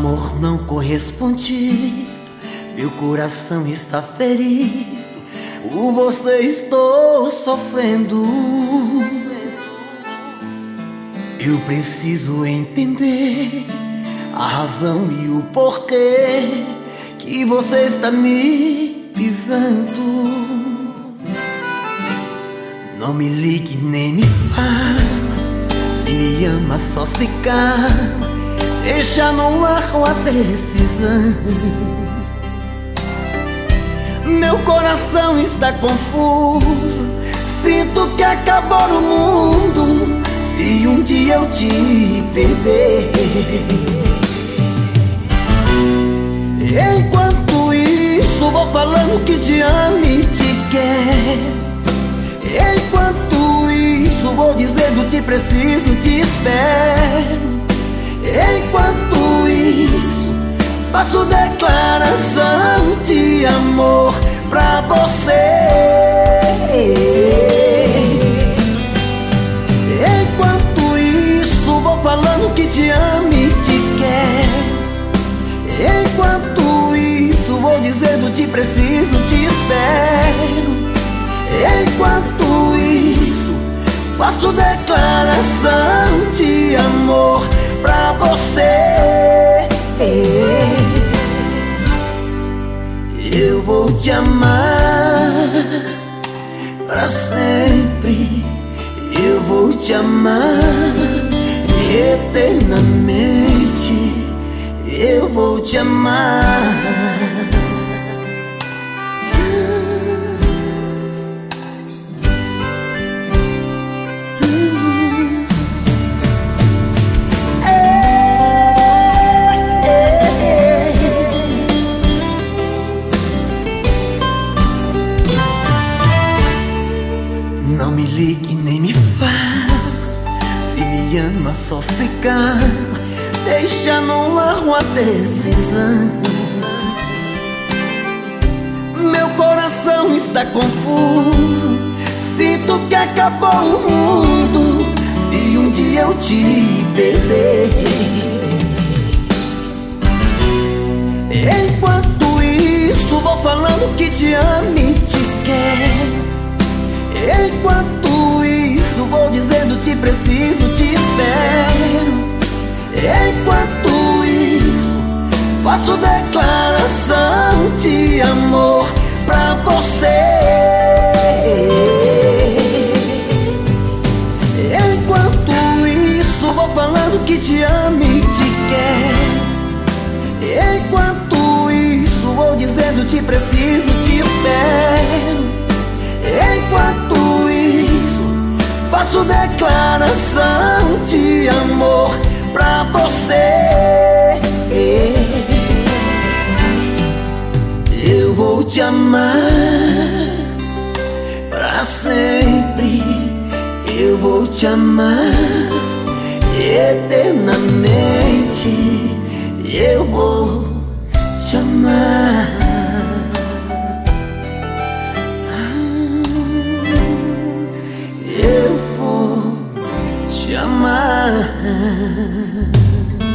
amor não correspondido, meu coração está ferido, por você estou sofrendo. Eu preciso entender a razão e o porquê que você está me pisando. Não me ligue nem me fala, se me ama só se cala, deixa no ar a decisão. Meu coração está confuso, sinto que acabou o mundo se um dia eu te perder. Enquanto isso vou falando que te amo e te quero. Enquanto isso vou dizendo te preciso, te espero. Enquanto isso faço declaração de amor pra você. Enquanto isso vou falando que te amo e te quero. Enquanto isso vou dizendo te preciso, te espero. Enquanto isso faço declaração de amor pra você. Eu vou te amar pra sempre. Eu vou te amar eternamente. Eu vou te amar. Não me ligue nem me fala, se me ama só se cala, deixa no ar uma decisão. Meu coração está confuso, sinto que acabou o mundo se um dia eu te perder. Enquanto isso vou falando que te amo e te quero. Enquanto isso vou dizendo te preciso, te espero. Enquanto isso faço declaração de amor pra você. Enquanto isso vou falando que te amo e te quero. Enquanto isso vou dizendo te preciso, te espero. Enquanto isso faço declaração de amor pra você. Eu vou te amar pra sempre. Eu vou te amar eternamente. Eu vou te amar. Eu vou te amar.